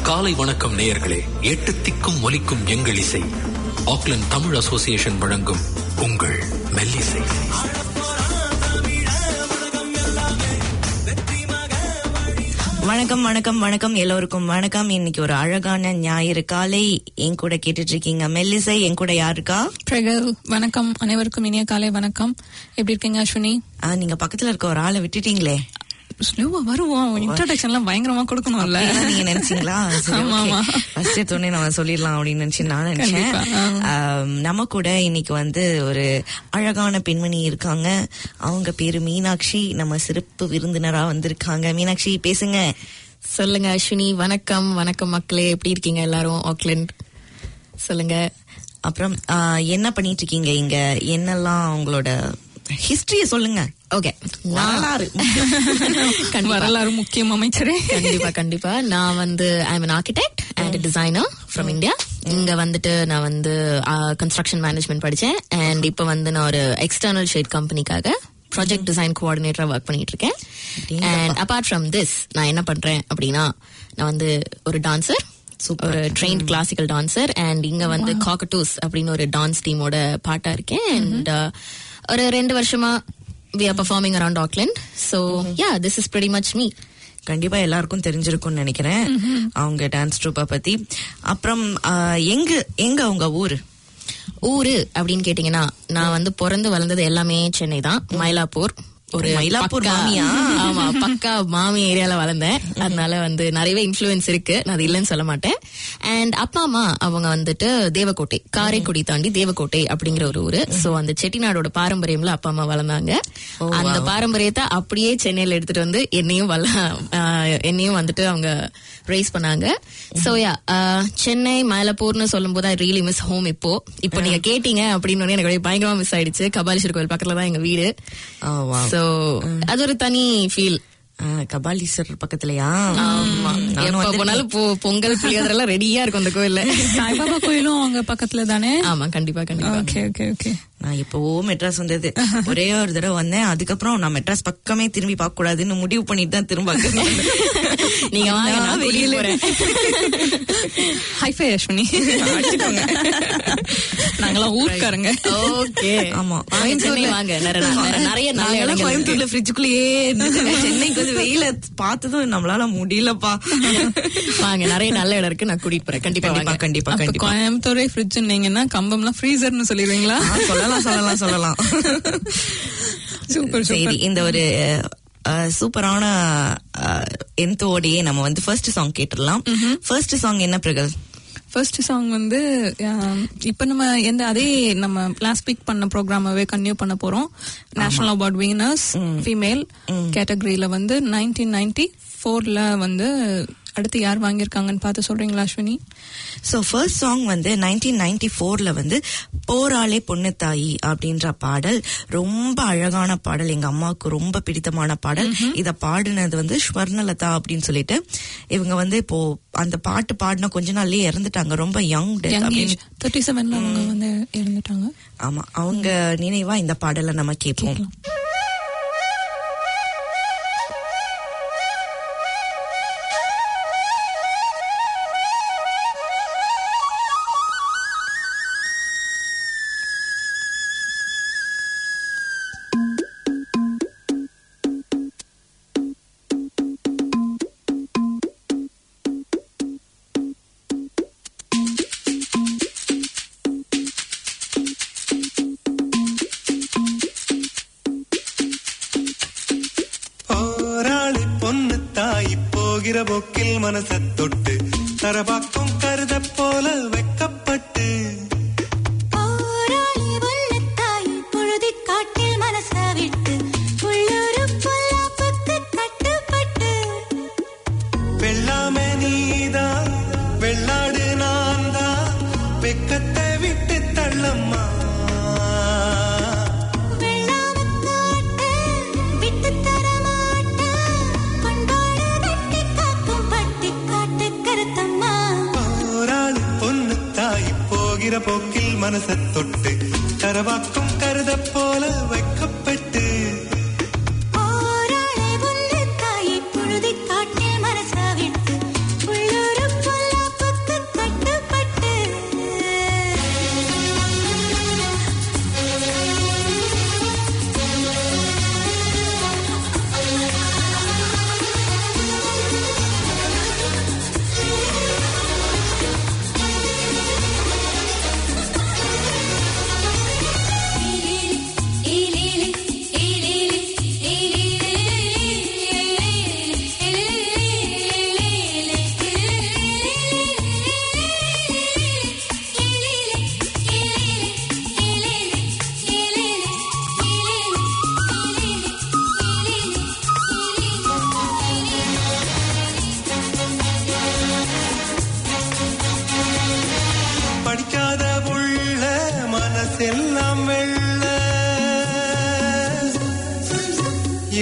காலை வணக்கம் நேயர்களே. 8 திக்கும் ஒலிக்கும் எங்கள் இசை. ஆக்லாந்து தமிழ் அசோசியேஷன் வழங்கும் உங்கள் மெல்லிசை. வணக்கம் வணக்கம் வணக்கம் எல்லோருக்கும் வணக்கம். இன்னைக்கு ஒரு அழகான ஞாயிறு காலை. என் கூட கேட்டுட்டு இருக்கீங்க மெல்லிசை. என் கூட யாருக்கா? பிரகல். வணக்கம் அனைவருக்கும் இனிய காலை வணக்கம். எப்படி இருக்கீங்க அஸ்வினி? நீங்க பக்கத்துல இருக்க ஒரு ஆளை விட்டுட்டீங்களே. ஸ்லோவா வருவோம். இன்ட்ரோடக்ஷன் எல்லாம் பயங்கரமா கொடுக்கணும்ல. நீங்க நினைச்சீங்களா? ஃபர்ஸ்ட் தோணி நம்ம சொல்லிடலாம் அப்படின்னு நினைச்சு நான் நினைச்சேன். நம்ம கூட இன்னைக்கு வந்து ஒரு அழகான பெண்மணி இருக்காங்க. அவங்க பேரு மீனாட்சி. நம்ம சிறப்பு விருந்தினரா வந்திருக்காங்க. மீனாட்சி பேசுங்க. சொல்லுங்க அஸ்வினி. வணக்கம் வணக்கம் மக்களே, எப்படி இருக்கீங்க எல்லாரும்? ஆக்லாந்து சொல்லுங்க. அப்புறம் என்ன பண்ணிட்டு இருக்கீங்க இங்க? என்னெல்லாம் உங்களோட ஹிஸ்டரிய சொல்லுங்க. ஓகே, வரலாறு முக்கியம் அமைச்சரே. கண்டிப்பா கண்டிப்பா. நான் வந்து I am an architect and a designer from India. இங்க வந்துட்டு நான் வந்து கன்ஸ்ட்ரக்ஷன் மேனேஜ்மெண்ட் படிச்சேன். அண்ட் இப்ப வந்து நான் ஒரு எக்ஸ்டர்னல் ஷேட் கம்பெனிக்காக ப்ராஜெக்ட் டிசைன் கோஆர்டினேட்டரா ஒர்க் பண்ணிட்டு இருக்கேன். அண்ட் அபார்ட் ஃப்ரம் திஸ் நான் என்ன பண்றேன் அப்படின்னா, நான் வந்து ஒரு டான்சர், ஒரு ட்ரெயின்ட் கிளாசிக்கல் டான்சர். அண்ட் இங்க வந்து காக்கட்டூஸ் அப்படின்னு ஒரு டான்ஸ் டீமோட பார்ட்டா இருக்கேன். அண்ட் ஒரு 2 வருஷமா we are performing around Auckland. So yeah, this is pretty much me. கண்டிப்பா எல்லாருக்கும் தெரிஞ்சிருக்கும்னு நினைக்கிறேன் அவங்க டான்ஸ் ட்ரூப்பை பத்தி. அப்புறம் எங்க உங்க ஊரு அப்படின்னு கேட்டீங்கன்னா, நான் வந்து பிறந்து வளர்ந்தது எல்லாமே சென்னை தான். மயிலாப்பூர். ஒரு மயிலாப்பூர் மாமியா? ஆமா, பக்கா மாமி ஏரியால வளர்ந்தேன். அதனால வந்து நிறையவே இன்ஃப்ளூயன்ஸ் இருக்கு, நான் அது இல்லைன்னு சொல்ல மாட்டேன். அண்ட் அப்பா அம்மா அவங்க வந்துட்டு தேவக்கோட்டை, காரைக்குடி தாண்டி தேவக்கோட்டை அப்படிங்கிற ஒரு ஊரு. சோ அந்த செட்டிநாடோட பாரம்பரியம்ல அப்பா அம்மா வளர்ந்தாங்க. அந்த பாரம்பரியத்தை அப்படியே சென்னையில எடுத்துட்டு வந்து என்னையும் வந்துட்டு அவங்க ரைஸ் பண்ணாங்க. சோ யா, சென்னை மயிலாப்பூர்னு சொல்லும் போது ஐ ரியலி மிஸ் ஹோம். இப்போ நீங்க கேட்டீங்க அப்படின்னு எனக்கு பயங்கரமா மிஸ் ஆயிடுச்சு. கபாலீஸ்வரர் கோயில் பக்கத்துல தான் எங்க வீடு. சோ அது ஒரு தனி ஃபீல். கபாலீஸ்வரர் பக்கத்துலயா? ஆமா, எப்ப போனாலும் பொங்கல் புளியோதரெல்லாம் ரெடியா இருக்கும் அந்த கோயில்ல. சாய்பாபா கோயிலும் அங்க பக்கத்துல தானே? ஆமா, கண்டிப்பா கண்டிப்பா. Okay okay okay. நான் இப்போவோ மெட்ராஸ் வந்தது, ஒரே ஒரு தடவை வந்தேன். அதுக்கப்புறம் நான் மெட்ராஸ் பக்கமே திரும்பி பார்க்க கூடாதுன்னு முடிவு பண்ணிட்டு தான் திரும்ப நீங்க வெளியில ஹைஃபை அஸ்வினி நாங்களாம் ஊர்க்காரங்க. ஓகே, ஆமா, வாங்க. நிறைய நல்ல கோயம்புத்தூர்ல ஃப்ரிட்ஜுக்குள்ளேயே சென்னைக்கு வந்து வெயில பார்த்ததும் நம்மளால முடியலப்பா. வாங்க, நிறைய நல்ல இடம் இருக்கு, நான் கூட்டிட்டு போறேன். கண்டிப்பா கண்டிப்பா. கோயம்புத்தூரே ஃப்ரிட்ஜ் நீங்கன்னா கம்பம்லாம் ஃப்ரீசர்னு சொல்லிடுவீங்களா? சொல்லலாம். சூப்பர். சரி, இந்த ஒரு சூப்பரான எந்தோடையே நம்ம வந்து ஃபர்ஸ்ட் சாங் கேட்டுடலாம். ஃபர்ஸ்ட் சாங் என்ன பிரகல்? ஃபர்ஸ்ட் சாங் வந்து இப்ப நம்ம அதே நம்ம லாஸ்ட் வீக் பண்ண ப்ரோக்ராமாவே கன்டினியூ பண்ண போறோம். நேஷனல் அவார்ட் வின்னர்ஸ் ஃபீமேல் கேட்டகரியில வந்து 1994ல வந்து அடுத்து யார் வாங்கியிருக்காங்கன்னு பார்த்து சொல்றீங்களா அஸ்வினி? சோ ஃபர்ஸ்ட் சாங் வந்து 1994ல வந்து போராளே பொண்ணு தாயி அப்படின்ற பாடல். ரொம்ப அழகான பாடல், எங்க அம்மாவுக்கு ரொம்ப பிடித்தமான பாடல். இத பாடினது வந்து ஸ்வர்ணலதா அப்படின்னு சொல்லிட்டு. இவங்க வந்து இப்போ அந்த பாட்டு பாடின கொஞ்ச நாள்லயே இறந்துட்டாங்க. ரொம்ப யங் 37ல அவங்க வந்து இறந்துட்டாங்க. ஆமா, அவங்க நினைவா இந்த பாடலை நம்ம கேட்போம். போக்கில் மனச தொட்டு தரபாக்கும் கருத போல வெக்கப்பட்டு பொழுதி காட்டில் மனச விட்டு உள்ளூரு பொல்லாப்புக்கு கட்டுப்பட்டு வெள்ளாமே நீதான் வெள்ளாடு நான் தான் வெக்கத்தை விட்டு தள்ளம்மா போக்கில் மனச தொட்டு கரவாக்கும் கருத போல வைக்கப்பட்டு தாயை பொழுதி காட்டில் மனச விட்டு உள்ளூரு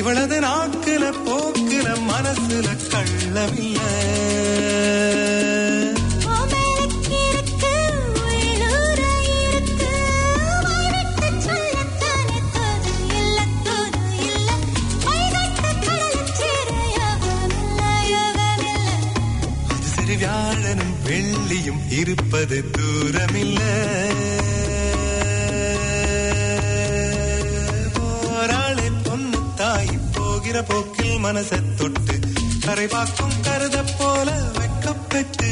இவளது நாக்குல போக்குல மனசுல கள்ளமில்ல. அது சரி வியாழனும் வெள்ளியும் இருப்பது தூரமில்ல. போராளே பொண்ணு தாய் போகிற போக்கில் மனசை தொட்டு கரை பார்க்கும் கருத போல வெக்கப்பட்டு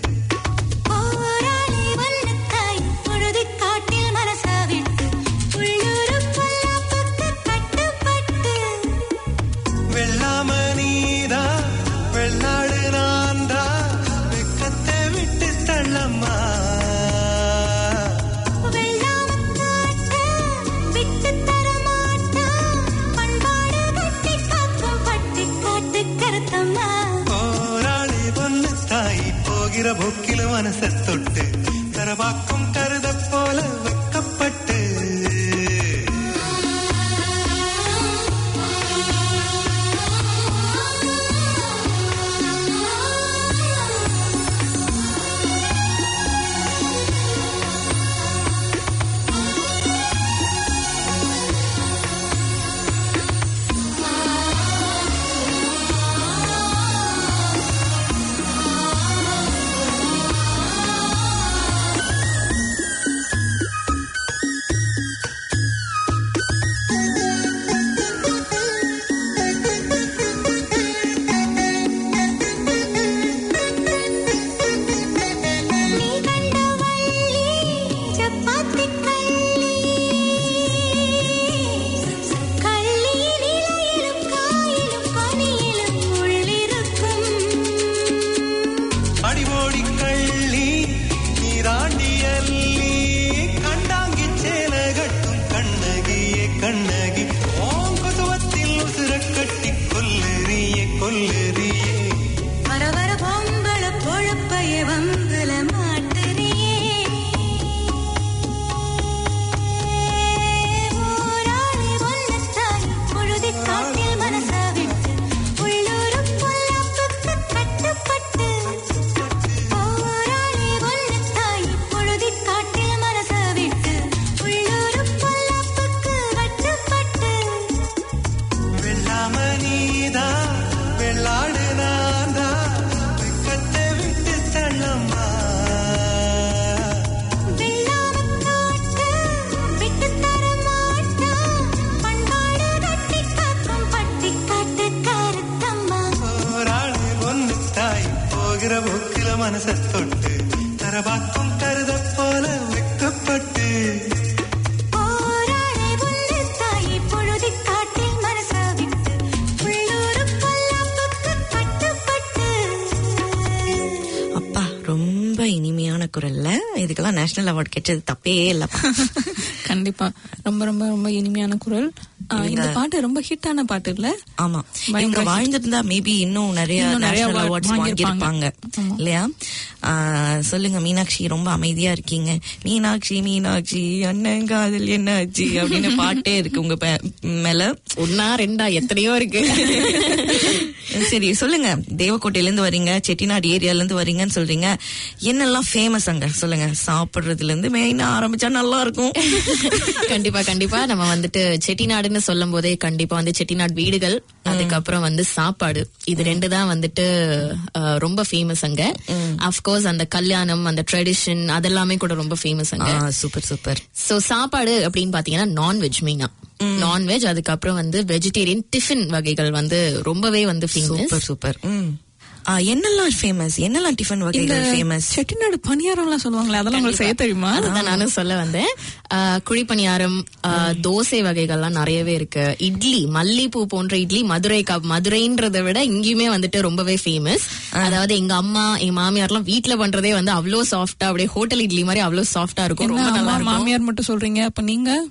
வெள்ளாம நீதா வெள்ளாடு நான்தா வெக்கத்தை விட்டு தள்ளம்மா. போராளி பொண்ணு தாய் போகிற போக்கில மனசை தொட்டு தரவாக்கும் கருத போல வெக்கப்பட்டு மனசை தொட்டு தரவாக்கும் கருத போல வெக்கப்பட்டு அப்பா ரொம்ப இனிமையான குரல்ல. இதுக்கெல்லாம் நேஷனல் அவார்ட் கிடைச்சது தப்பே இல்ல. கண்டிப்பா ரொம்ப ரொம்ப ரொம்ப இனிமையான குரல். இந்த பாட்டு ரொம்ப ஹிட்டான பாட்டு இல்ல? ஆமா, இவங்க வாழ்ந்திருந்தா மேபி இன்னும் நிறைய நேஷனல் அவார்ட்ஸ் வாங்கியிருப்பாங்க இல்லையா? சொல்லுங்க மீனாட்சி, ரொம்ப அமைதியா இருக்கீங்க. மீனாட்சி மீனாட்சி அண்ணன் காதல் என்ன ஆச்சு அப்படின்னு பாட்டே இருக்கு உங்க மேல. ஒன்னா ரெண்டா எத்தனையோ இருக்கு. சரி சொல்லுங்க, தேவக்கோட்டையில இருந்து வரீங்க, செட்டிநாடு ஏரியால இருந்து வரீங்கன்னு சொல்றீங்க. என்னெல்லாம் ஃபேமஸ் அங்க சொல்லுங்க. சாப்பிடுறதுல இருந்து மெயினா ஆரம்பிச்சா நல்லா இருக்கும். கண்டிப்பா கண்டிப்பா. நம்ம வந்துட்டு செட்டிநாடுன்னு சொல்லும் போதே கண்டிப்பா வந்து செட்டிநாடு வீடுகள், அதுக்கப்புறம் வந்து சாப்பாடு, இது ரெண்டு தான் வந்துட்டு ரொம்ப ஃபேமஸ் அங்க. அப்கோர்ஸ் அந்த கல்யாணம், அந்த ட்ரெடிஷன், அதெல்லாமே கூட ரொம்ப ஃபேமஸ் அங்க. Super super. சோ சாப்பாடு அப்படின்னு பாத்தீங்கன்னா நான்வெஜ் மெயினா, நான்வெஜ், அதுக்கப்புறம் வந்து வெஜிடேரியன் டிஃபன் வகைகள் வந்து ரொம்பவே வந்து ஃபேமஸ். Super super. என்னெல்லாம் ஃபேமஸ், என்னெல்லாம் டிஃபன் வகைகள் ஃபேமஸ்? செட்டிநாடு பணியாரம் எல்லாம் சொல்லுவாங்களே, அதெல்லாம் உங்களுக்கு செய்ய தெரியுமா? அதுதான் நானும் சொல்ல வந்தேன். குழி பணியாரம், தோசை வகைகள்லாம் நிறையவே இருக்கு. இட்லி, மல்லிப்பூ போன்ற இட்லி மதுரைன்றதை விட இங்கேயுமே வந்துட்டு ரொம்பவே ஃபேமஸ். அதாவது எங்க அம்மா எங்க மாமியார்லாம் வீட்டுல பண்றதே வந்து அவ்வளவு சாஃப்டா, அப்படியே ஹோட்டல் இட்லி மாதிரி அவ்வளவு சாஃப்டா இருக்கும். ரொம்ப நல்லா இருக்கும். மாமியார் மட்டும் சொல்றீங்க, அப்ப நீங்க?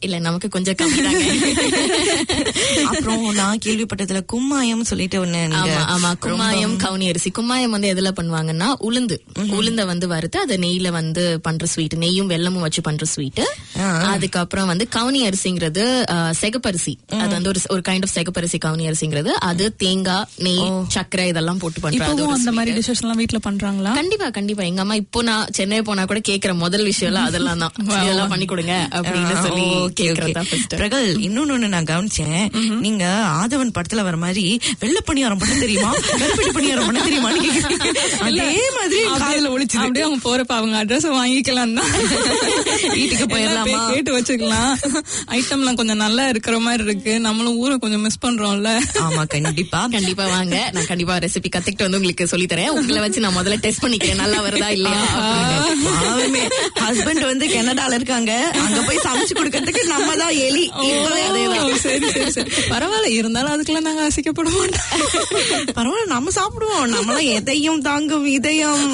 இல்ல நமக்கு கொஞ்சம் கம்மி தாங்க. அப்புறம் நான் கேள்விப்பட்டதுல கும்மாயம் சொல்லிட்டு ஒண்ணு. ஆமா, கும்மாயம் கவுனி அரிசி. கும்மாயம் வந்து எதுல பண்ணுவாங்கன்னா உளுந்த வந்து வறுத்து அதை நெய்ல வந்து பண்ற ஸ்வீட், நெய்யும் வெல்லமும் வச்சு பண்ற ஸ்வீட். அதுக்கப்புறம் வந்து கவுனி அரிசிங்கிறது செகப்பரிசி, அது வந்து ஒரு கைண்ட் ஆஃப் செகப்பரிசி கவுனி அரிசிங்கிறது. அது தேங்காய், நெய், சர்க்கரை இதெல்லாம் போட்டு பண்றாங்க. அந்த மாதிரி டிஷஸ் எல்லாம் வீட்ல பண்றாங்களா? கண்டிப்பா எங்க அம்மா இப்போ நான் சென்னை போனா கூட கேக்குற முதல் விஷயம் எல்லாம் அதெல்லாம் தான், இதெல்லாம் பண்ணி கொடுங்க அப்படின்னு சொல்லி கேக்குறதா. பிரகல், இன்னொன்னு நான் கவனிச்சேன், நீங்க ஆதவன் படத்துல வர மாதிரி வெள்ளை பணியாரம் பண்ண தெரியுமா, கருப்பட்டி பணியாரம் பண்ண தெரியுமா, அதே மாதிரி காதுல ஒளிச்சு அப்படியே அவங்க போறப்ப அவங்க அட்ரஸ் வாங்கிக்கலாம் தான், வீட்டுக்கு போயிடலாமா கேட்டு வச்சுக்கலாம். ஐட்டம்லாம் கொஞ்சம் நல்லா இருக்கிற மாதிரி இருக்கு, நம்மளும் ஊரை கொஞ்சம் மிஸ் பண்றோம்ல. ஆமா, கண்டிப்பா வாங்க, நான் கண்டிப்பா ரெசிபி கத்துக்கிட்டு வந்து உங்களுக்கு சொல்லி தரேன். உங்களை வச்சு நான் முதல்ல டெஸ்ட் பண்ணிக்கிறேன், நல்லா வருதா இல்லையா. ஹஸ்பண்ட் வந்து கனடால இருக்காங்க, அங்க போய் சமைச்சு கொடுக்கறதுக்கு நம்ம தான் எலி. சரி சரி சரி, பரவாயில்ல, இருந்தாலும் அதுக்கெல்லாம் நாங்க அசிக்கப்பட மாட்டோம். பரவாயில்ல, நம்ம சாப்பிடுவோம், நம்மளாம் எதையும் தாங்கும் இதயம்.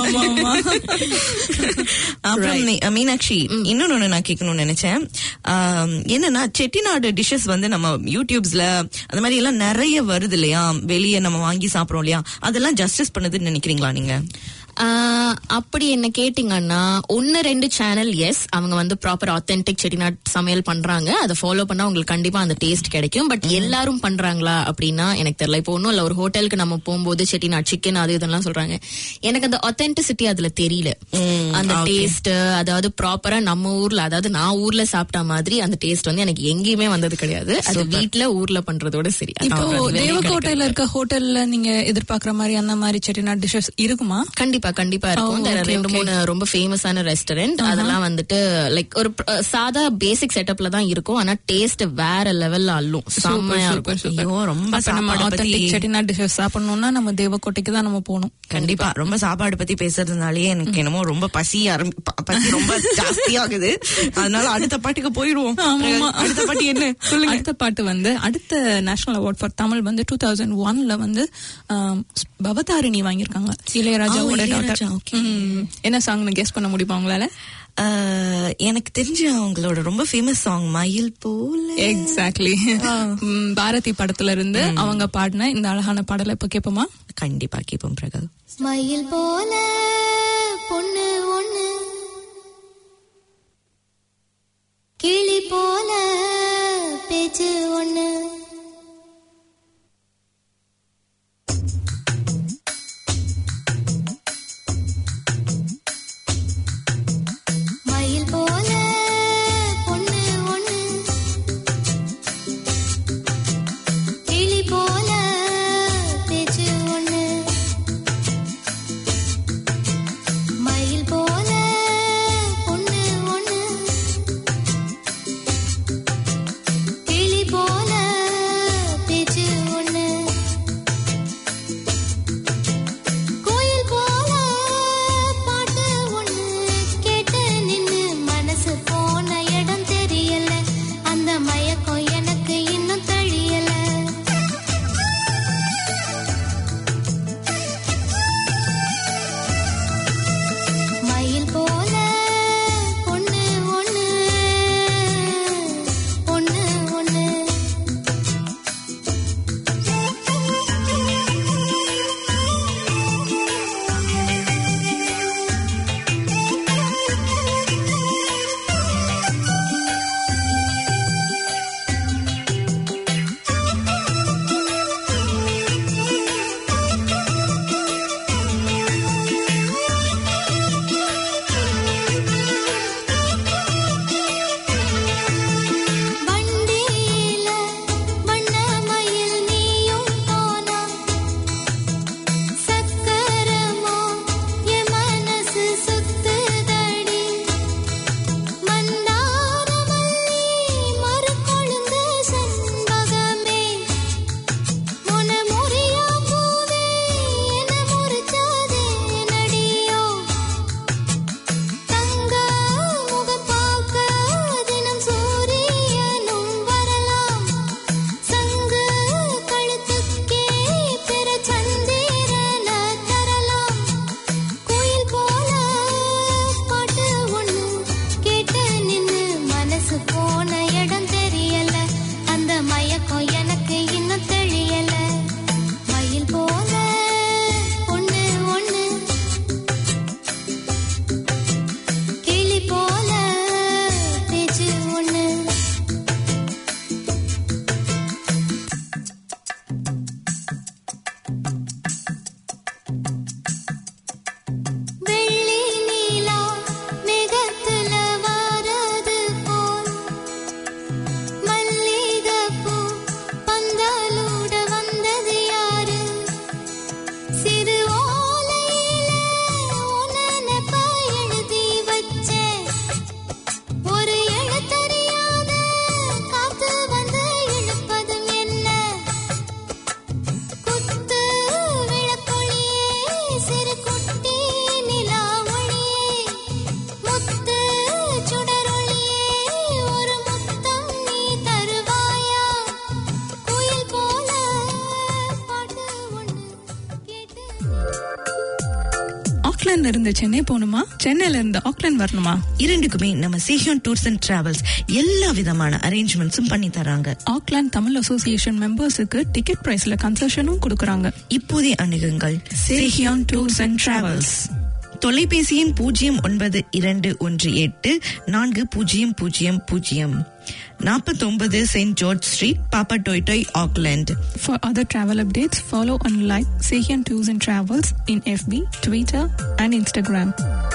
அப்புறம் மீனாட்சி, இன்னொன்னு நான் கேட்கணும்னு நினைச்சேன். என்னன்னா செட்டிநாடு டிஷஸ் வந்து நம்ம யூடியூப்ஸ்ல அந்த மாதிரி எல்லாம் நிறைய வருது இல்லையா, வெளியே நம்ம வாங்கி சாப்பிடுறோம் இல்லையா, அதெல்லாம் ஜஸ்டிஸ் பண்ணுதுன்னு நினைக்கிறீங்களா நீங்க? அப்படி என்ன கேட்டீங்கன்னா 1-2 சேனல் எஸ், அவங்க வந்து ப்ராப்பர் ஆத்தென்டிக் செட்டிநாட் சமையல் பண்றாங்க, அதை ஃபாலோ பண்ணா உங்களுக்கு கண்டிப்பா அந்த டேஸ்ட் கிடைக்கும். பட் எல்லாரும் பண்றாங்களா அப்படின்னா எனக்கு தெரியல. இப்போ ஒன்னும் இல்ல, ஒரு ஹோட்டலுக்கு நம்ம போகும்போது செட்டிநாட் சிக்கன் அது இதெல்லாம் சொல்றாங்க, எனக்கு அந்த ஆத்தென்டிசிட்டி அதுல தெரியல. அந்த டேஸ்ட், அதாவது ப்ராப்பரா நம்ம ஊர்ல, அதாவது நான் ஊர்ல சாப்பிட்ட மாதிரி அந்த டேஸ்ட் வந்து எனக்கு எங்கேயுமே வந்தது கிடையாது. அது வீட்டுல ஊர்ல பண்றதோட சரி. இப்போ தேவக்கோட்டையில இருக்க ஹோட்டல்ல நீங்க எதிர்பார்க்கிற மாதிரி அந்த மாதிரி செட்டிநாட் டிஷஸ் இருக்குமா? கண்டிப்பா இருக்கும். 2-3 ரொம்ப ஃபேமஸான ரெஸ்டாரண்ட், அதெல்லாம் வந்துட்டு லைக் ஒரு சாதா பேசிக் செட்டப்ல தான் இருக்கும், ஆனா டேஸ்ட் வேற லெவல்ல அள்ளும், செம்மையா இருக்கும். ரொம்ப செட்டிநாட் டிஷஸ் சாப்பிடணும்னா நம்ம தேவக்கோட்டைக்கு தான் நம்ம போகணும். கண்டிப்பா. ரொம்ப சாப்பாடு பத்தி பேசுறதுனாலே எனக்கு என்னமோ ரொம்ப பசி ரொம்ப ஜாஸ்தியாகுது. அதனால அடுத்த பாட்டுக்கு போயிடுவோம். அடுத்த பாட்டு என்ன சொல்லுங்க? அடுத்த பாட்டு வந்து அடுத்த நேஷனல் அவார்ட் ஃபார் தமிழ் வந்து 2001ல வந்து பவதாரிணி வாங்கியிருக்காங்க, இளையராஜாவோட டாட்டர். என்ன சாங்னு கெஸ் பண்ண முடியுமா உங்களால? எனக்கு தெரிஞ்ச அவங்களோட ரொம்ப ஃபேமஸ் சாங் மயில் போல. எக்ஸாக்ட்லி, பாரதி படத்துல இருந்து அவங்க பாடின இந்த அழகான பாடலை இப்ப கேட்போமா? கண்டிப்பா கேட்போம் பிரகல். மயில் போல பொண்ணு ஒண்ணு, கிளி போல பேச்சு ஒண்ணு, மயில் போல பொண்ணு ஒண்ணு, கிளி போல பேச்சு ஒண்ணு, மயில் போல பொண்ணு ஒண்ணு, கிளி போல பேச்சு ஒண்ணு, ஆக்லாண்ட்ல இருந்து சென்னை போகணுமா, சென்னையில இருந்து ஆக்லாண்ட் வரணுமா? இரண்டுக்குமே நம்ம சேஹியான் டூர்ஸ் அண்ட் டிராவல்ஸ் எல்லா விதமான அரேஞ்ச்மெண்ட்ஸும் பண்ணி தராங்க. ஆக்லாண்ட் தமிழ் அசோசியேஷன் மெம்பர்ஸுக்கு டிக்கெட் பிரைஸ்ல கன்செஷனும் கொடுக்கறாங்க. இப்போதே அணுகுங்கள் சேஹியான் டூர்ஸ் அண்ட் டிராவல்ஸ். தொலைபேசியின் 0918-4000 49 Saint George street, Papatoetoe, Auckland. For other travel updates, follow and like Sehian Tours and Travels in FB, Twitter and Instagram.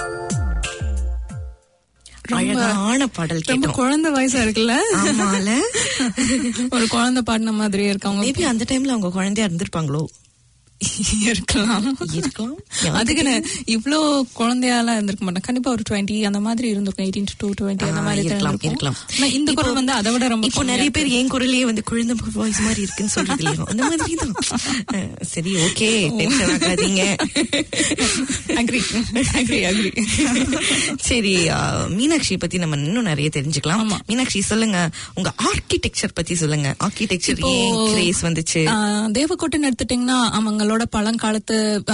அழகான பாடல் ரொம்ப கேட்டோம். குழந்தை வயசா இருக்குல்ல? ஆமால, ஒரு குழந்தை பாடின மாதிரியே இருக்காங்க. மேபி அந்த டைம்ல அவங்க குழந்தையா இருந்திருப்பாங்களோ? இருக்கலாம். அதுக்கு இவ்ளோ குழந்தையாலாம் இருந்திருக்க மாட்டேன். கண்டிப்பா ஒரு 20 அந்த மாதிரி இருந்திருக்கும். 18 to 20 அந்த மாதிரி இருக்கலாம். இந்த குரல் வந்து அதை விட ரொம்ப இப்போ நிறைய பேர் என் குரலையே வந்து குழந்தை வாய்ஸ் மாதிரி இருக்குன்னு சொல்றது அந்த மாதிரி தான். சரி, ஓகே, டென்ஷன் ஆகாதீங்க. அக்ரி. சரி, மீனாட்சி பத்தி நம்ம இன்னும் நிறைய தெரிஞ்சுக்கலாம். மீனாட்சி, சொல்லுங்க, உங்க ஆர்கிடெக்சர் பத்தி சொல்லுங்க. ஆர்கிடெக்சர் கிரேஸ் வந்துச்சு. தேவக்கோட்டைன்னு எடுத்துட்டீங்கன்னா அவங்களோட பழங்காலத்து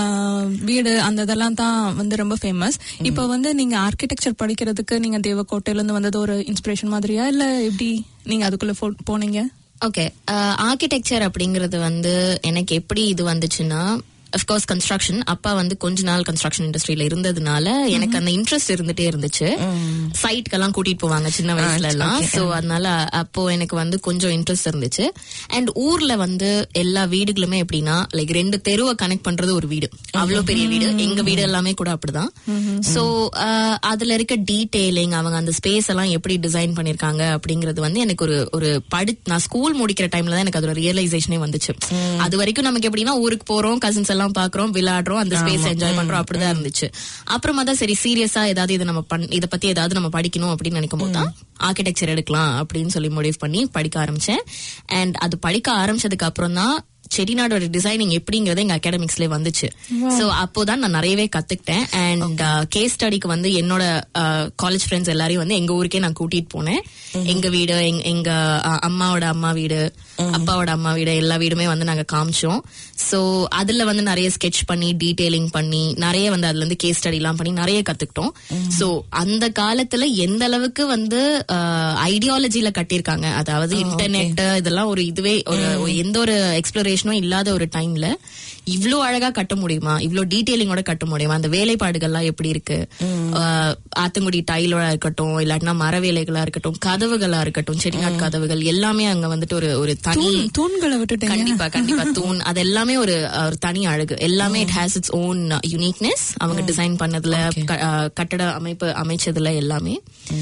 வீடு அந்த இதெல்லாம் தான் வந்து ரொம்ப ஃபேமஸ். இப்ப வந்து நீங்க ஆர்கிடெக்சர் படிக்கிறதுக்கு நீங்க தேவக்கோட்டையில இருந்து வந்தது ஒரு இன்ஸ்பிரேஷன் மாதிரியா, இல்ல எப்படி நீங்க அதுக்குள்ள போனீங்க? ஓகே, ஆர்கிடெக்சர் அப்படிங்கறது வந்து எனக்கு எப்படி இது வந்துச்சுன்னா, அஃப்கோர்ஸ் கன்ஸ்ட்ரக்ஷன். அப்பா வந்து கொஞ்ச நாள் கன்ஸ்ட்ரக்ஷன் இண்டஸ்ட்ரியில இருந்ததுனால எனக்கு அந்த இன்ட்ரெஸ்ட் இருந்துட்டே இருந்துச்சு. சைட்க்கெல்லாம் கூட்டிட்டு போவாங்க சின்ன வயசுல எல்லாம். சோ அதனால அப்போ எனக்கு வந்து கொஞ்சம் இன்ட்ரெஸ்ட் இருந்துச்சு. அண்ட் ஊர்ல வந்து எல்லா வீடுகளுமே எப்படின்னா, லைக் 2 தெருவை கனெக்ட் பண்றது ஒரு வீடு, அவ்வளவு பெரிய வீடு. எங்க வீடு எல்லாமே கூட அப்படிதான். சோ அதுல இருக்க டீடைலிங், அவங்க அந்த ஸ்பேஸ் எல்லாம் எப்படி டிசைன் பண்ணிருக்காங்க அப்படிங்கறது வந்து எனக்கு ஒரு நான் ஸ்கூல் முடிக்கிற டைம்ல தான் எனக்கு அதோட ரியலைசேஷனே வந்துச்சு. அது வரைக்கும் நமக்கு எப்படின்னா, ஊருக்கு போறோம், கசின்ஸ் எல்லாம் பாக்குறோம், விளையாடுறோம், அந்த ஸ்பேஸ் என்ஜாய் பண்றோம், அப்படிதான் இருந்துச்சு. அப்புறமா தான் சரி சீரியஸா ஏதாவது இதை பத்தி ஏதாவது நம்ம படிக்கணும் அப்படின்னு நினைக்கும் போது தான் ஆர்கிடெக்சர் எடுக்கலாம் அப்படின்னு சொல்லி முடிவு பண்ணி படிக்க ஆரம்பிச்சேன். அண்ட் அது படிக்க ஆரம்பிச்சதுக்கு அப்புறம் தான் செட்டிநாடோட டிசைனிங் எப்படிங்கறது எங்க அகாடமிக்ஸ்ல வந்துச்சு. சோ அப்போதான் நான் நிறையவே கத்துக்கிட்டேன். அண்ட் கேஸ் ஸ்டடிக்கு வந்து என்னோட காலேஜ் ஃப்ரெண்ட்ஸ் எல்லாரையும் வந்து எங்க ஊருக்கே நான் கூட்டிட்டு போனேன். எங்க வீடு, எங்க அம்மாவோட அம்மா வீடு, அப்பாவோட அம்மா வீடு, எல்லா வீடுமே வந்து நாங்க காமிச்சோம். சோ அதுல வந்து நிறைய ஸ்கெட்ச் பண்ணி டீடைலிங் பண்ணி நிறைய வந்து அதுல இருந்து கேஸ் ஸ்டடி எல்லாம் பண்ணி நிறைய கத்துக்கிட்டோம். சோ அந்த காலத்துல எந்த அளவுக்கு வந்து ஐடியாலஜில கட்டியிருக்காங்க, அதாவது இன்டர்நெட் இதெல்லாம் ஒரு இதுவே எந்த ஒரு எக்ஸ்ப்ளோரேஷனும் இல்லாத ஒரு டைம்ல இவ்ளோ அழகா கட்ட முடியுமா, இவ்ளோ டீடைலிங்கோட கட்ட முடியுமா, அந்த வேலைப்பாடுகள்லாம் எப்படி இருக்கு, ஆத்தங்குடி டைலோட இருக்கட்டும், இல்லாட்டினா மர வேலைகளா இருக்கட்டும், கதவுகளா இருக்கட்டும், செட்டிநாட் கதவுகள் எல்லாமே அங்க வந்துட்டு ஒரு தனி தூண்களை விட்டுட்டு கண்டிப்பா தூண், அது எல்லாமே ஒரு தனி அழகு. எல்லாமே it has its own uniqueness. அவங்க டிசைன் பண்ணதுல, கட்டட அமைச்சதுல எல்லாமே.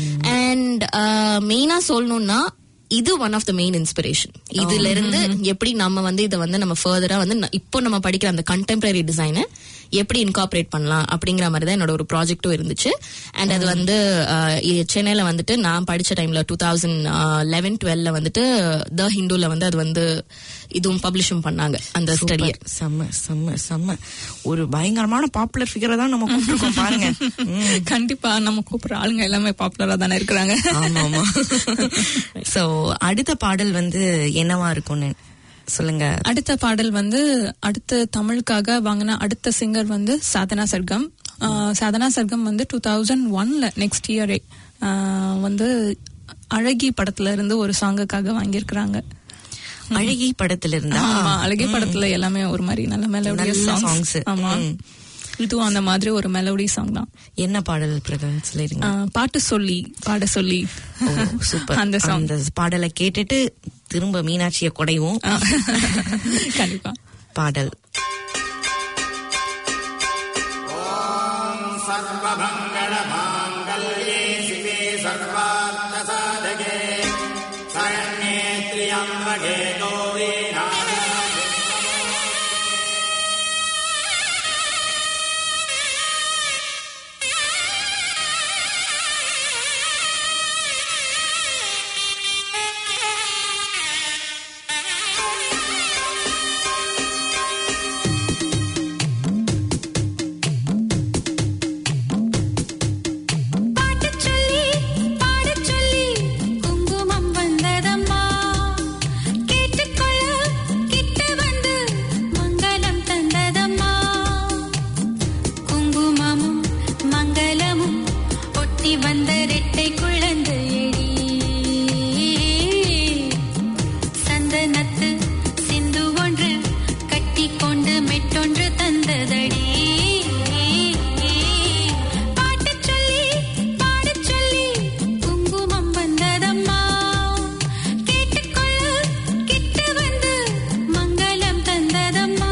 அண்ட் மெயினா சொல்லணும்னா, இது one of the main inspiration. இதுல இருந்து எப்படி நம்ம வந்து இதை வந்து நம்ம ஃபர்தரா வந்து இப்போ நம்ம படிக்கிற அந்த கண்டெம்பரரி டிசைனை எப்படி இன்கார்பரேட் பண்ணலாம் அப்படிங்கிற மாதிரி தான் என்னோட ஒரு ப்ராஜெக்டும் இருந்துச்சு. அண்ட் அது வந்து சென்னையில வந்துட்டு நான் படிச்ச டைம்ல 2011-12 வந்துட்டு த ஹிந்துல வந்து அது வந்து இதுவும் பப்ளிஷும் பண்ணாங்க அந்த ஸ்டடியை. செம்ம ஒரு பயங்கரமான பாப்புலர் ஃபிகரை தான் நம்ம கூப்பிட்டுருக்கோம் பாருங்க. கண்டிப்பா நம்ம கூப்பிடுற ஆளுங்க எல்லாமே பாப்புலரா தானே இருக்கிறாங்க. ஆமா. சோ அடுத்த பாடல் வந்து என்னவா இருக்கும்னு சொல்லுங்க. அடுத்த பாடல் வந்து அடுத்த தமிழுக்காக வாங்கின அடுத்த சிங்கர் வந்து சாதனா சர்க்கம். சாதனா சர்க்கம் வந்து 2001 நெக்ஸ்ட் இயரே வந்து அழகி படத்துல இருந்து ஒரு சாங்குக்காக வாங்கியிருக்கிறாங்க. அழகி படத்துல இருந்தா? அழகி படத்துல எல்லாமே ஒரு மாதிரி நல்ல மெலோடி சாங்ஸ். ஆமா, இதுவும் அந்த மாதிரி ஒரு மெலோடி சாங் தான். என்ன பாடல் பிரகாஷ் சொல்லிருங்க. பாட சொல்லி சூப்பர். அந்த பாடலை கேட்டுட்டு திரும்ப மீனாட்சியை கொடையும். கண்டிப்பா பாடல். சர்வமங்கள மாங்கல்யே சிவே சர்வார்த்த சாதகே சரண்யே த்ரியம்பகே கௌரி பாடச் சொல்லி குங்குமம் வந்ததம்மா, கேட்டுக்கொள்ள மெட்டொன்று தந்ததடி பாட்டச் சொல்லி பாடச் சொல்லி குங்குமம் வந்ததம்மா கேட்டுக்கொள்ள கிட்ட வந்து மங்களம் தந்ததம்மா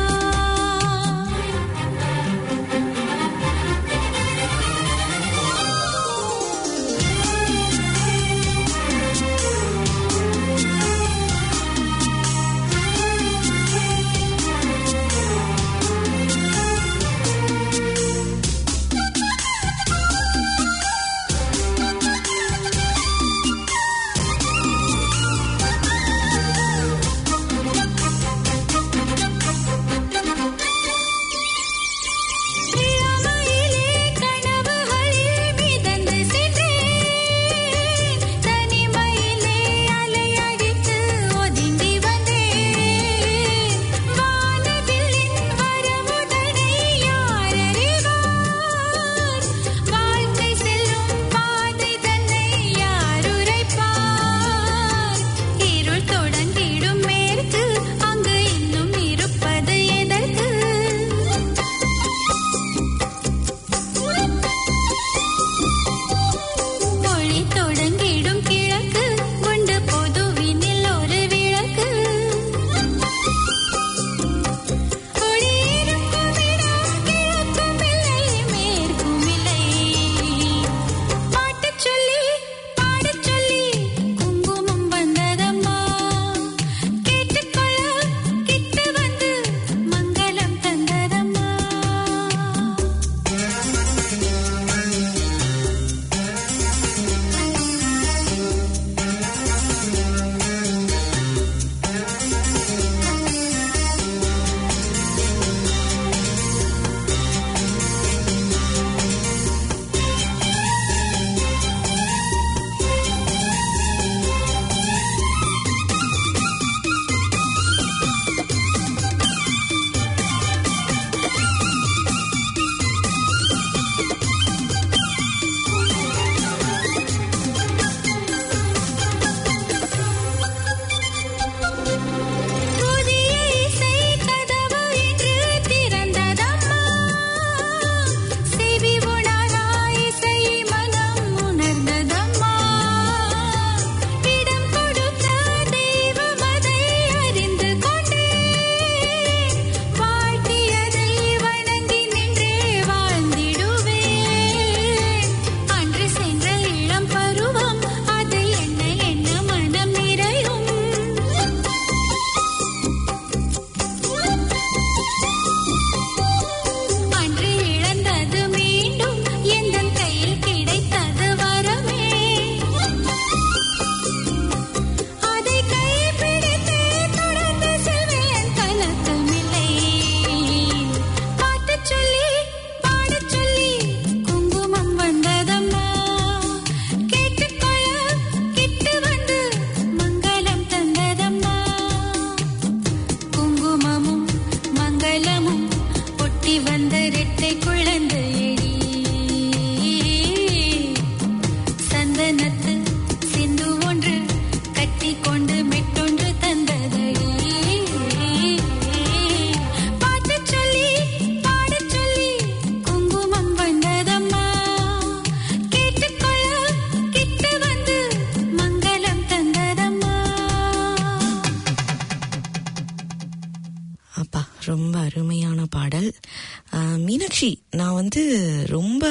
ரொம்ப அருமையான பாடல். மீனாட்சி, நான் வந்து ரொம்ப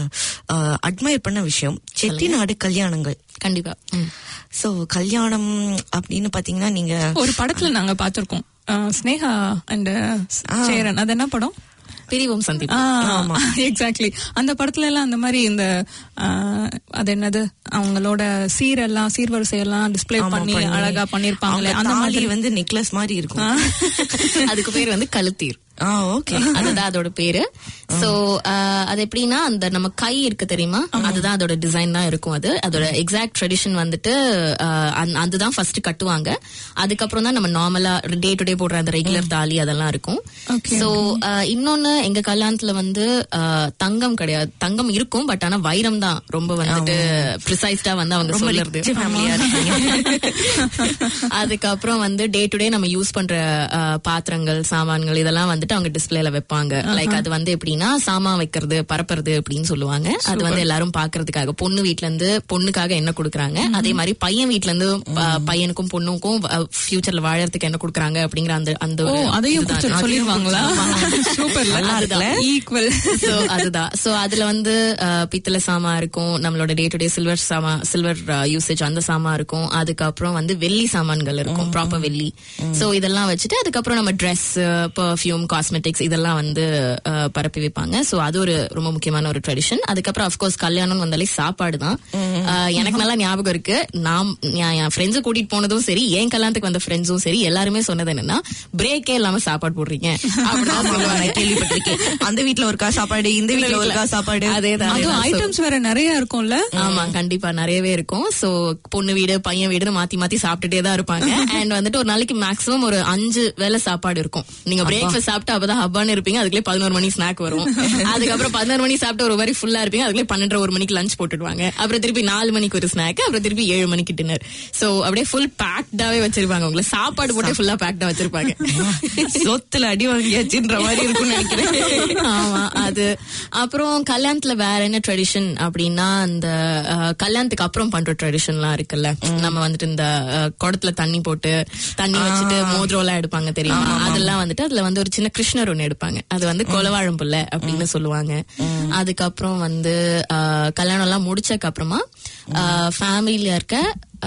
அட்மையர் பண்ண விஷயம் செட்டிநாடு கல்யாணங்கள். கண்டிப்பா. சோ கல்யாணம் அப்படின்னு பாத்தீங்கன்னா நீங்க ஒரு படத்துல நாங்க பாத்திருக்கோம், ஸ்னேகா அண்ட் சேரன். அது என்ன படம்? பிரிவும் சந்திப்போம். எக்ஸாக்ட்லி. அந்த படத்துல எல்லாம் அந்த மாதிரி இந்த அது என்னது அவங்களோட சீர்வரிசை எல்லாம் டிஸ்பிளே பண்ணி அழகா பண்ணிருப்பாங்களே, அந்த மாதிரி வந்து நெக்லஸ் மாதிரி இருக்கும். அதுக்கு பேர் வந்து கழுத்தீர். அதுதான் அதோட பேரு. சோ அது எப்படின்னா அந்த நம்ம கை இருக்கு தெரியுமா, அதுதான் அதோட டிசைன் தான் இருக்கும். அதோட எக்ஸாக்ட் ட்ரெடிஷன் வந்துட்டு அதுதான் ஃபர்ஸ்ட் கட்டுவாங்க. அதுக்கப்புறம் தான் நம்ம நார்மலா டே டு டே போடுற அந்த ரெகுலர் தாலி அதெல்லாம் இருக்கும். சோ இன்னொன்னு எங்க கல்யாணத்துல வந்து தங்கம் கிடையாது, தங்கம் இருக்கும் பட் ஆனா வைரம் தான் ரொம்ப வந்துட்டு ப்ரிசைஸ்டா வந்து அவங்க சொல்லுறது. அதுக்கப்புறம் வந்து டே டு டே நம்ம யூஸ் பண்ற பாத்திரங்கள் சாமான்கள் இதெல்லாம் வந்து வந்துட்டு அவங்க டிஸ்பிளேல வைப்பாங்க. லைக் அது வந்து எப்படின்னா சாமான் வைக்கிறது பரப்புறது அப்படின்னு சொல்லுவாங்க. அது வந்து எல்லாரும் பாக்குறதுக்காக பொண்ணு வீட்ல இருந்து பொண்ணுக்காக என்ன கொடுக்குறாங்க, அதே மாதிரி பையன் வீட்ல இருந்து பையனுக்கும் பொண்ணுக்கும் ஃபியூச்சர்ல வாழறதுக்கு என்ன கொடுக்குறாங்க அப்படிங்கிற அந்த அதையும் சொல்லிருவாங்களா? Super, equal. சோ அதுதான். சோ அதுல வந்து பித்தளை சாமா இருக்கும், நம்மளோட day to day silver usage அந்த சாமா இருக்கும், அதுக்கப்புறம் வந்து வெள்ளி சாமான்கள் இருக்கும், ப்ராப்பர் வெள்ளி. சோ இதெல்லாம் வச்சுட்டு அதுக்கப்புறம் நம்ம ட்ரெஸ், பெர்ஃபியூம், காஸ்மெட்டிக்ஸ் இதெல்லாம் வந்து பரப்பி வைப்பாங்க. சோ அது ஒரு ரொம்ப முக்கியமான ஒரு ட்ரெடிஷன். அதுக்கப்புறம் அஃப்கோர்ஸ் கல்யாணம் வந்தாலே சாப்பாடு தான். எனக்கு நல்லா ஞாபகம் இருக்கு, நான் என் ஃப்ரெண்ட்ஸை கூட்டிட்டு போனதும் சரி, என் கல்யாணத்துக்கு வந்த ஃப்ரெண்ட்ஸும் சரி, எல்லாருமே சொன்னது என்னன்னா பிரேக்கே இல்லாம சாப்பாடு போடுறீங்க அப்படிதான் சொல்லுவாங்க. கேள்விப்பட்டிருக்கேன். அந்த வீட்ல ஒருக்கா சாப்பாடு, இந்த வீட்ல ஒருக்கா சாப்பாடு. அதேதான். ஐட்டம்ஸ் வேற நிறைய இருக்கும்ல. ஆமா, கண்டிப்பா நிறையவே இருக்கும். சோ பொண்ணு வீடு பையன் வீடுன்னு மாத்தி மாத்தி சாப்பிட்டுட்டே தான் இருப்பாங்க. அண்ட் வந்துட்டு ஒரு நாளைக்கு மேக்ஸிமம் ஒரு 5 வேளை சாப்பாடு இருக்கும். நீங்க பிரேக்ஃபாஸ்ட் சாப்பிட்டு அப்பதான் ஹப்பான்னு இருப்பீங்க, அதுக்குள்ளே 11 மணி ஸ்நாக் வரும். அதுக்கப்புறம் 11 மணி சாப்பிட்டு ஒரு மாதிரி ஃபுல்லா இருப்பீங்க, அதுக்குள்ளே 12:30 மணிக்கு லஞ்ச் போட்டுடுவாங்க. அப்புறம் திருப்பி 4 மணிக்கு ஒரு ஸ்நாக், அப்புறம் திருப்பி 7 மணிக்கு டின்னர். சோ அப்படியே ஃபுல் பேக்டாவே வச்சிருப்பாங்க. உங்களை சாப்பாடு போட்டு ஃபுல்லா பேக்டா வச்சிருப்பாங்க. சொத்துல அடி வாங்கியாச்சுன்ற மாதிரி இருக்கும்னு நினைக்கிறேன். ஆமா. அது அப்புறம் கல்யாணத்துல வேற என்ன ட்ரெடிஷன் அப்படின்னா, அந்த கல்யாணத்துக்கு அப்புறம் பண்ற ட்ரெடிஷன்லாம் இருக்குல்ல. நம்ம வந்துட்டு இந்த குடத்துல தண்ணி போட்டு தண்ணி வச்சுட்டு மோதிரம் எல்லாம் எடுப்பாங்க தெரியுமா? அதெல்லாம் வந்துட்டு அதுல வந்து ஒரு சின்ன கிருஷ்ணர் ஒண்ணு எடுப்பாங்க. அது வந்து கொலவாழம் புல்ல அப்படின்னு சொல்லுவாங்க. அதுக்கப்புறம் வந்து கல்யாணம் எல்லாம் முடிச்சதுக்கு அப்புறமா ஃபேமிலியில இருக்க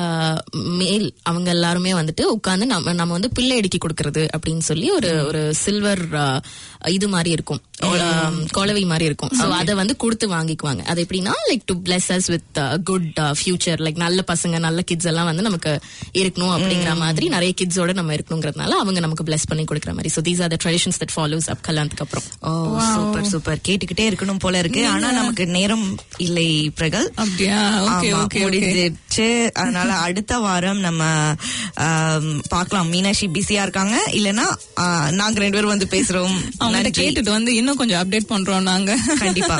மேல் அவங்க எல்லாருமே வந்துட்டு உட்கார்ந்து நம்ம வந்து பிள்ளை அடுக்கி கொடுக்கறது அப்படின்னு சொல்லி ஒரு சில்வர் இது மாதிரி இருக்கும், கொலவை மாதிரி இருக்கும். சோ அதை வந்து கொடுத்து வாங்கிக்குவாங்க. அது எப்படின்னா like to bless us with good future, like நல்ல பசங்க நல்ல கிட்ஸ் எல்லாம் வந்து நமக்கு இருக்கணும் அப்படிங்கிற மாதிரி, நிறைய கிட்ஸோட நம்ம இருக்கணுங்கிறதுனால அவங்க நமக்கு பிளஸ் பண்ணி கொடுக்குற மாதிரி. So these are the traditions that follows up கல்யாணத்துக்கு அப்புறம். சூப்பர் சூப்பர், கேட்டுக்கிட்டே இருக்கணும் போல இருக்கு. ஆனா நமக்கு நேரம் இல்லை பிரகல். அப்படியா? ஓகே ஓகே, முடிஞ்சிச்சு. அதனால அடுத்த வாரம் நம்ம பார்க்கலாம். மீனாட்சி பிஸியா இருக்காங்க, இல்லனா நாங்க 2 பேரும் வந்து பேசுறோம். கேட்டுட்டு வந்து இன்னும் கொஞ்சம் அப்டேட் பண்றோம் நாங்க. கண்டிப்பா.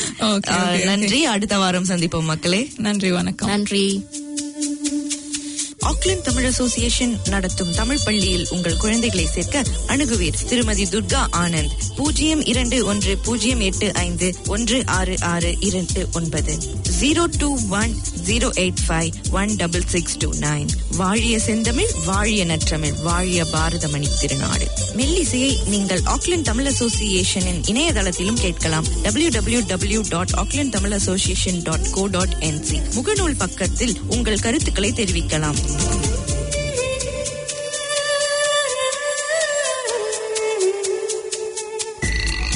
நன்றி. அடுத்த வாரம் சந்திப்போம் மக்களே. நன்றி, வணக்கம். நன்றி. ஆக்லாந்து தமிழ் அசோசியேஷன் நடத்தும் தமிழ் பள்ளியில் உங்கள் குழந்தைகளை சேர்க்க அணுகுவீர். திருமதி துர்கா ஆனந்த், 0128511662 02108516629. வாழிய செந்தமிழ், வாழிய நற்றமிழ், வாழிய பாரதமணி திருநாடு. மெல்லிசையை நீங்கள் ஆக்லாந்து தமிழ் அசோசியேஷனின் இணையதளத்திலும் கேட்கலாம். www.aucklandtamilassociation.co.nz முகநூல் பக்கத்தில் உங்கள் கருத்துக்களை தெரிவிக்கலாம்.